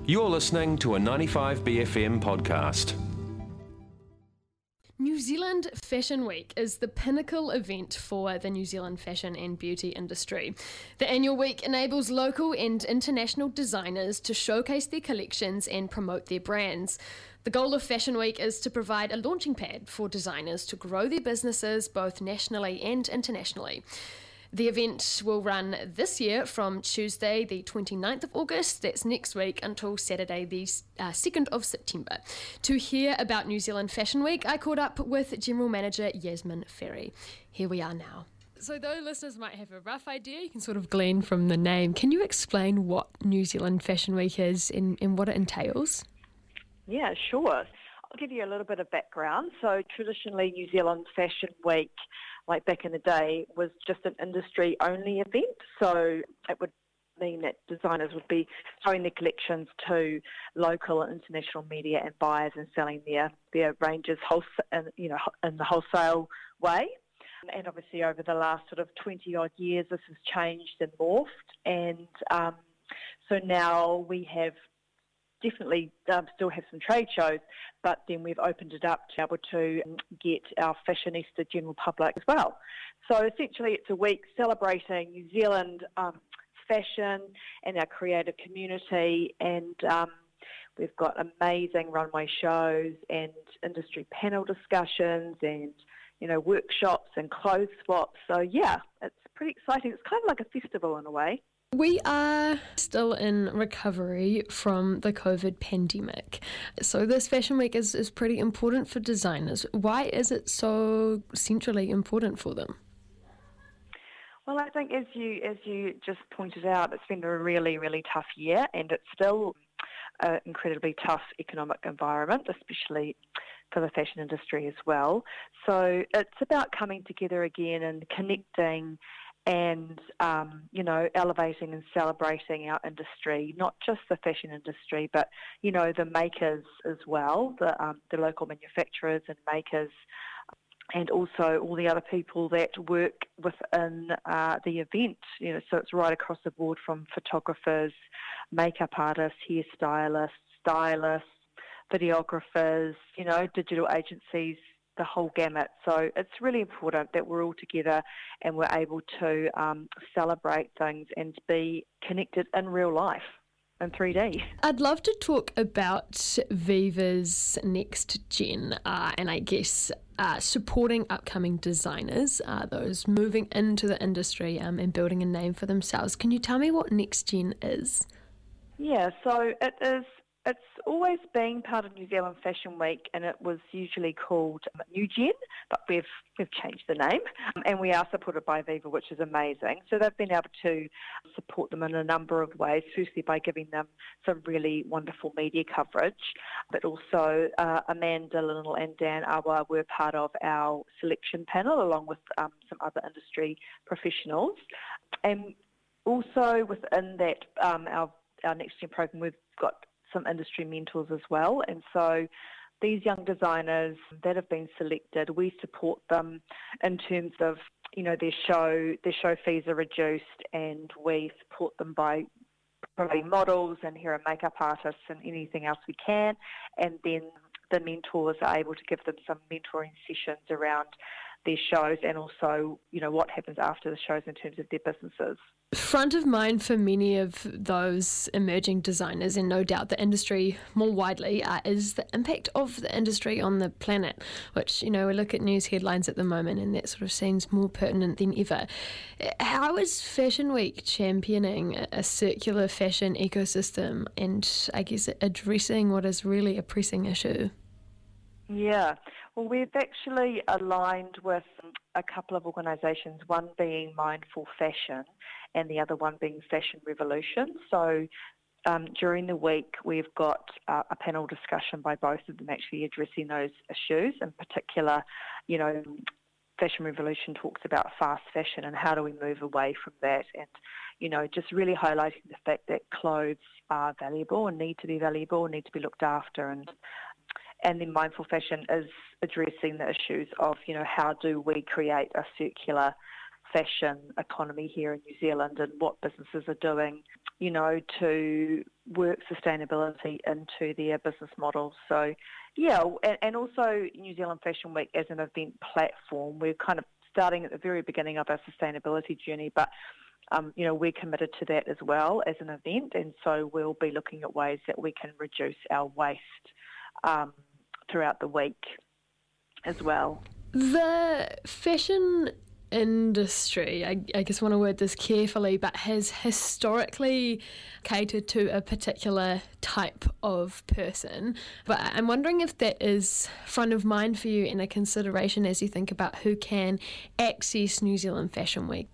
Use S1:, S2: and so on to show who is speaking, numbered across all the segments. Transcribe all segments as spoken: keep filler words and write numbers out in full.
S1: You're listening to a ninety-five B F M podcast.
S2: New Zealand Fashion Week is the pinnacle event for the New Zealand fashion and beauty industry. The annual week enables local and international designers to showcase their collections and promote their brands. The goal of Fashion Week is to provide a launching pad for designers to grow their businesses both nationally and internationally. The event will run this year from Tuesday the twenty-ninth of August, that's next week, until Saturday the uh, second of September. To hear about New Zealand Fashion Week, I caught up with General Manager Yasmin Ferry. Here we are now. So though listeners might have a rough idea, you can sort of glean from the name. Can you explain what New Zealand Fashion Week is and, and what it entails?
S3: Yeah, sure. I'll give you a little bit of background. So traditionally New Zealand Fashion Week, like back in the day, was just an industry-only event. So it would mean that designers would be showing their collections to local and international media and buyers and selling their, their ranges wholes- you know, in the wholesale way. And obviously over the last sort of twenty-odd years, this has changed and morphed. And um, so now we have definitely um, still have some trade shows, but then we've opened it up to be able to get our fashionista general public as well. So essentially it's a week celebrating New Zealand um, fashion and our creative community, and um, we've got amazing runway shows and industry panel discussions and, you know, workshops and clothes swaps. So yeah, it's pretty exciting. It's kind of like a festival in a way.
S2: We are still in recovery from the COVID pandemic, so this Fashion Week is, is pretty important for designers. Why is it so centrally important for them?
S3: Well, I think as you as you just pointed out, it's been a really, really tough year, and it's still an incredibly tough economic environment, especially for the fashion industry as well. So it's about coming together again and connecting and, um, you know, elevating and celebrating our industry, not just the fashion industry, but, you know, the makers as well, the, um, the local manufacturers and makers, and also all the other people that work within uh, the event. You know, so it's right across the board, from photographers, makeup artists, hairstylists, stylists, videographers, you know, digital agencies, the whole gamut. So it's really important that we're all together and we're able to um, celebrate things and be connected in real life in three D.
S2: I'd love to talk about Viva's Next Gen uh, and I guess uh, supporting upcoming designers, uh, those moving into the industry um, and building a name for themselves. Can you tell me what Next Gen is?
S3: Yeah, so it is It's always been part of New Zealand Fashion Week, and it was usually called New Gen, but we've we've changed the name, and we are supported by Viva, which is amazing. So they've been able to support them in a number of ways, firstly by giving them some really wonderful media coverage, but also uh, Amanda, Linnell and Dan Awa were part of our selection panel, along with um, some other industry professionals. And also within that, um, our, our Next Gen program, we've got some industry mentors as well, and so these young designers that have been selected, we support them in terms of, you know, their show their show fees are reduced, and we support them by providing models and hair and makeup artists and anything else we can, and then the mentors are able to give them some mentoring sessions around their shows and also, you know, what happens after the shows in terms of their businesses.
S2: Front of mind for many of those emerging designers, and no doubt the industry more widely, uh, is the impact of the industry on the planet, which, you know, we look at news headlines at the moment and that sort of seems more pertinent than ever. How is Fashion Week championing a circular fashion ecosystem and, I guess, addressing what is really a pressing issue?
S3: Yeah, well, we've actually aligned with a couple of organisations, one being Mindful Fashion and the other one being Fashion Revolution. So um, during the week, we've got uh, a panel discussion by both of them actually addressing those issues. In particular, you know, Fashion Revolution talks about fast fashion and how do we move away from that, and, you know, just really highlighting the fact that clothes are valuable and need to be valuable and need to be looked after. And And then Mindful Fashion is addressing the issues of, you know, how do we create a circular fashion economy here in New Zealand, and what businesses are doing, you know, to work sustainability into their business models. So, yeah, and, and also New Zealand Fashion Week as an event platform, we're kind of starting at the very beginning of our sustainability journey, but um, you know, we're committed to that as well as an event, and so we'll be looking at ways that we can reduce our waste um, throughout the week as well.
S2: The fashion industry, I, I guess want to word this carefully, but has historically catered to a particular type of person. But I'm wondering if that is front of mind for you and a consideration as you think about who can access New Zealand Fashion Week.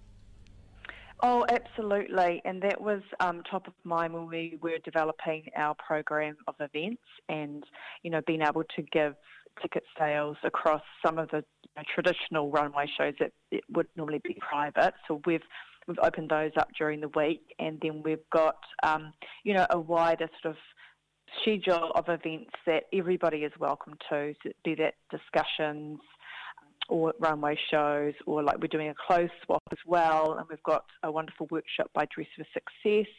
S3: Oh, absolutely. And that was um, top of mind when we were developing our program of events and, you know, being able to give ticket sales across some of the you know, traditional runway shows that it would normally be private. So we've we've opened those up during the week, and then we've got, um, you know, a wider sort of schedule of events that everybody is welcome to, so be that discussions, or runway shows, or like we're doing a clothes swap as well, and we've got a wonderful workshop by Dress for Success,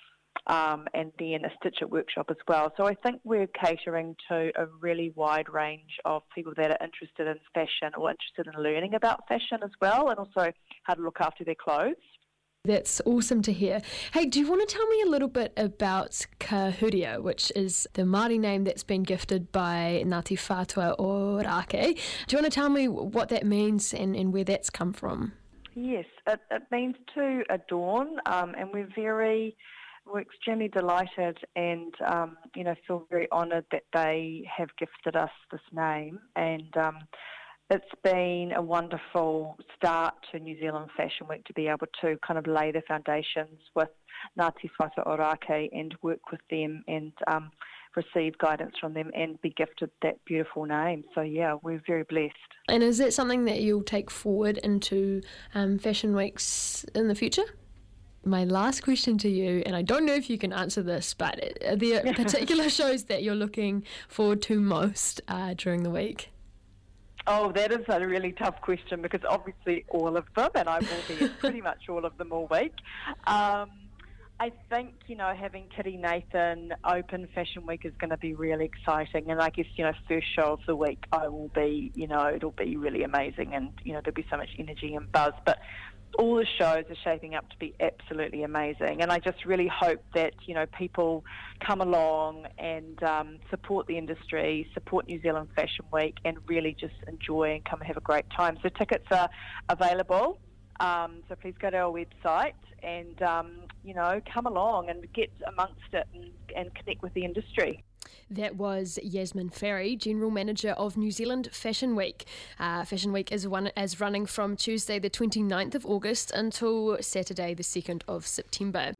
S3: um, and then a Stitch It workshop as well. So I think we're catering to a really wide range of people that are interested in fashion or interested in learning about fashion as well, and also how to look after their clothes.
S2: That's awesome to hear. Hey, do you want to tell me a little bit about Ka Huria, which is the Māori name that's been gifted by Ngāti Whātua Ōrākei? Do you want to tell me what that means and, and where that's come from?
S3: Yes, it, it means to adorn, um, and we're very, we're extremely delighted and, um, you know, feel very honoured that they have gifted us this name. And um, it's been a wonderful start to New Zealand Fashion Week to be able to kind of lay the foundations with Ngāti Whātua Ōrākei and work with them and um, receive guidance from them and be gifted that beautiful name. So, yeah, we're very blessed.
S2: And is that something that you'll take forward into um, Fashion Weeks in the future? My last question to you, and I don't know if you can answer this, but are there particular shows that you're looking forward to most uh, during the week?
S3: Oh, that is a really tough question because obviously all of them, and I will be at pretty much all of them all week. Um, I think, you know, having Kitty Nathan open Fashion Week is going to be really exciting. And I guess, you know, first show of the week, I will be, you know, it'll be really amazing and, you know, there'll be so much energy and buzz. But all the shows are shaping up to be absolutely amazing, and I just really hope that, you know, people come along and um, support the industry, support New Zealand Fashion Week, and really just enjoy and come and have a great time. So tickets are available, um, so please go to our website and, um, you know, come along and get amongst it and, and connect with the industry.
S2: That was Yasmin Ferry, General Manager of New Zealand Fashion Week. Uh, Fashion Week is, one, is running from Tuesday the twenty-ninth of August until Saturday the second of September.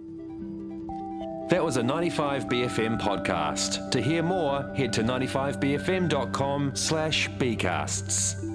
S1: That was a ninety-five B F M podcast. To hear more, head to ninety-five b f m dot com slash b casts.